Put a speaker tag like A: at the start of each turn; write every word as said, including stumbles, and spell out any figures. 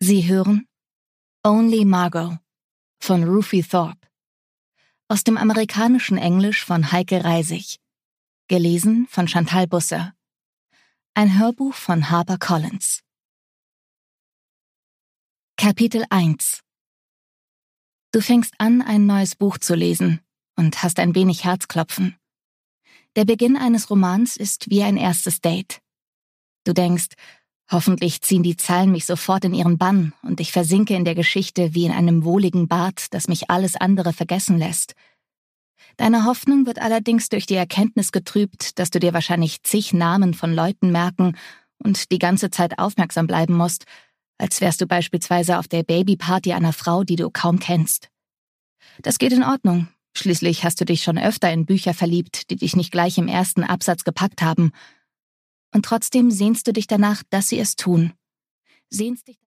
A: Sie hören Only Margot von Ruthie Thorpe. Aus dem amerikanischen Englisch von Heike Reisig. Gelesen von Chantal Busser. Ein Hörbuch von HarperCollins. Kapitel eins. Du fängst an, ein neues Buch zu lesen und hast ein wenig Herzklopfen. Der Beginn eines Romans ist wie ein erstes Date. Du denkst, hoffentlich ziehen die Zeilen mich sofort in ihren Bann und ich versinke in der Geschichte wie in einem wohligen Bad, das mich alles andere vergessen lässt. Deine Hoffnung wird allerdings durch die Erkenntnis getrübt, dass du dir wahrscheinlich zig Namen von Leuten merken und die ganze Zeit aufmerksam bleiben musst, als wärst du beispielsweise auf der Babyparty einer Frau, die du kaum kennst. Das geht in Ordnung. Schließlich hast du dich schon öfter in Bücher verliebt, die dich nicht gleich im ersten Absatz gepackt haben. Und trotzdem sehnst du dich danach, dass sie es tun. Sehnst dich